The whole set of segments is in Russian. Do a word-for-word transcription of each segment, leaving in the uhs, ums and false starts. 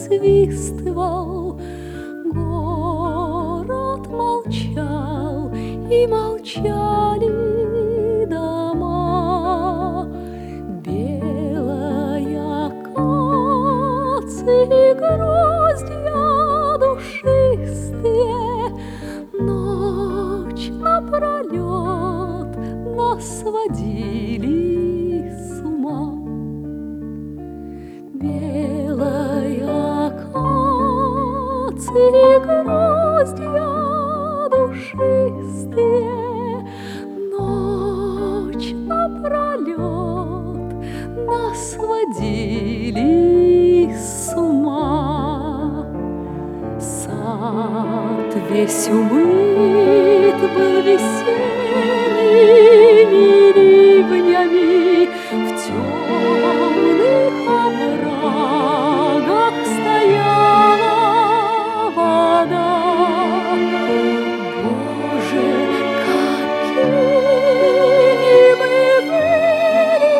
насвистывал. Город молчал, и молчали дома. Белая акация, гроздья душистые, ночь напролет нас водили с ума. Белая акация, гроздья душистые, ночь напролет нас водили с ума. Сад весь умыт был весенними ливнями, в темных оврагах стояла вода. Боже, какими мы были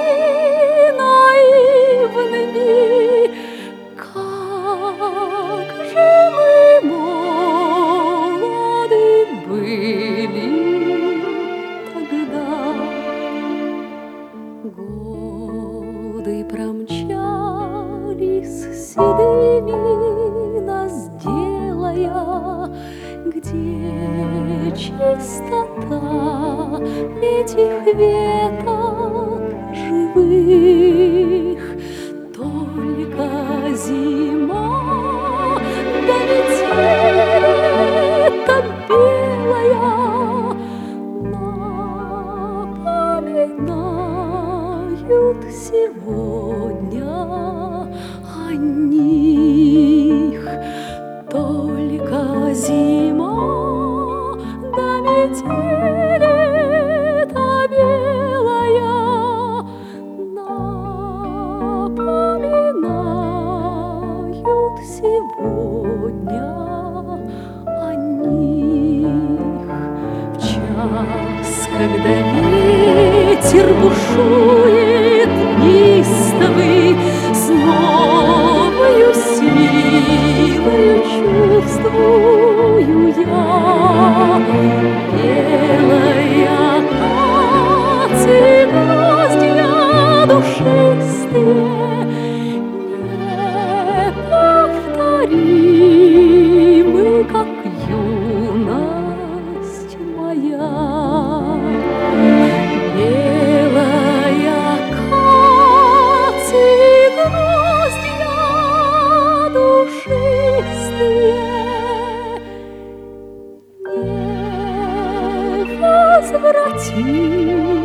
наивными, как же мы молоды были тогда. Годы промчались седыми, нас делая, где чистота этих веток живых. Только зима да метель эта белая напоминают сегодня о них. Только зима да метель эта белая напоминают сегодня о них. В час, когда ветер бушует неистовый, с новою силою чувствую я. Белая акация, гроздья душистые, неповторимы, как юность моя. Белая акация, гроздья душистые, невозвратимы.